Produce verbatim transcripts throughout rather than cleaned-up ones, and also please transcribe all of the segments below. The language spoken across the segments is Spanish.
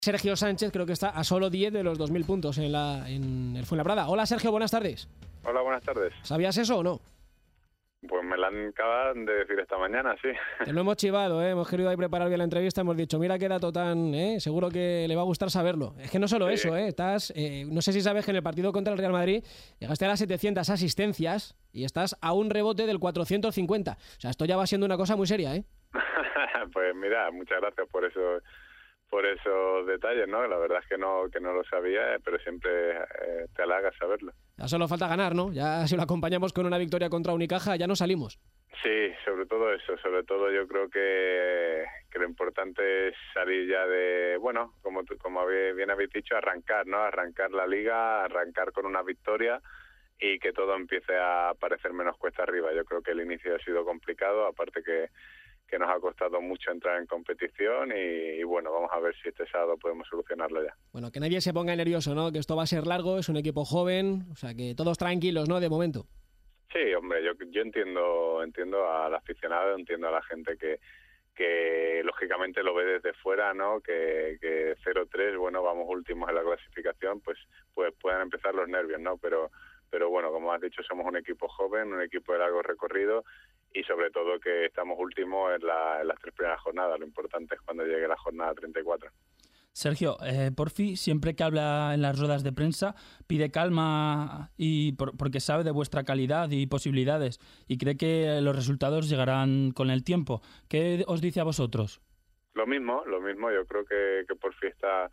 Sergio Sánchez creo que está a solo diez de los dos mil puntos en, la, en el Fuenlabrada. Hola Sergio, buenas tardes. Hola, buenas tardes. ¿Sabías eso o no? Pues me la han acabado de decir esta mañana, sí. Te lo hemos chivado, ¿eh? Hemos querido ahí preparar bien la entrevista, hemos dicho, mira qué dato tan... ¿eh? Seguro que le va a gustar saberlo. Es que no solo sí. eso, ¿eh? Estás, eh, no sé si sabes que en el partido contra el Real Madrid llegaste a las setecientas asistencias y estás a un rebote del cuatrocientos cincuenta. O sea, esto ya va siendo una cosa muy seria, ¿eh? Pues mira, muchas gracias por eso... por esos detalles, ¿no? La verdad es que no que no lo sabía, pero siempre eh, te halaga saberlo. Ya solo falta ganar, ¿no? Ya si lo acompañamos con una victoria contra Unicaja, ya no salimos. Sí, sobre todo eso, sobre todo yo creo que, que lo importante es salir ya de, bueno, como tú, como bien habéis dicho, arrancar, ¿no? Arrancar la liga, arrancar con una victoria y que todo empiece a parecer menos cuesta arriba. Yo creo que el inicio ha sido complicado, aparte que que nos ha costado mucho entrar en competición y, y bueno, vamos a ver si este sábado podemos solucionarlo ya. Bueno, que nadie se ponga nervioso, ¿no? Que esto va a ser largo, es un equipo joven, o sea, que todos tranquilos, ¿no? De momento. Sí, hombre, yo yo entiendo entiendo al aficionado, entiendo a la gente que que lógicamente lo ve desde fuera, ¿no? Que, que cero tres, bueno, vamos últimos en la clasificación, pues pues puedan empezar los nervios, ¿no? Pero pero bueno, como has dicho, somos un equipo joven, un equipo de largo recorrido y sobre todo que estamos últimos en, la, en las tres primeras jornadas. Lo importante es cuando llegue la jornada treinta y cuatro. Sergio, eh, Porfi, siempre que habla en las ruedas de prensa, pide calma y por, porque sabe de vuestra calidad y posibilidades y cree que los resultados llegarán con el tiempo. ¿Qué os dice a vosotros? Lo mismo, lo mismo. Yo creo que, que Porfi está,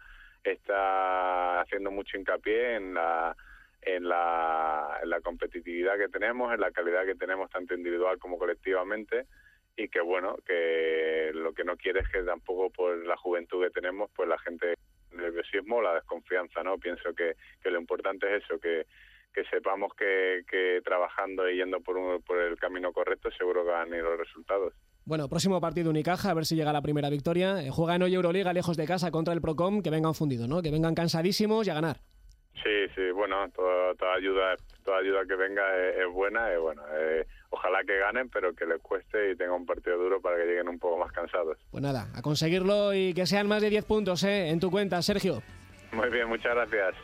está haciendo mucho hincapié en la... En la, en la competitividad que tenemos, en la calidad que tenemos tanto individual como colectivamente y que bueno, que lo que no quiere es que tampoco por la juventud que tenemos, pues la gente, el nerviosismo o la desconfianza, ¿no? Pienso que, que lo importante es eso, que, que sepamos que, que trabajando y yendo por, un, por el camino correcto seguro que van a ir los resultados. Bueno, próximo partido Unicaja, a ver si llega la primera victoria. Eh, juegan hoy Euroliga lejos de casa contra el Procom, que vengan fundidos, ¿no? Que vengan cansadísimos y a ganar. Sí, sí, bueno, toda, toda ayuda toda ayuda que venga es, es buena, y bueno, eh, ojalá que ganen, pero que les cueste y tengan un partido duro para que lleguen un poco más cansados. Pues nada, a conseguirlo y que sean más de diez puntos, ¿eh? En tu cuenta, Sergio. Muy bien, muchas gracias.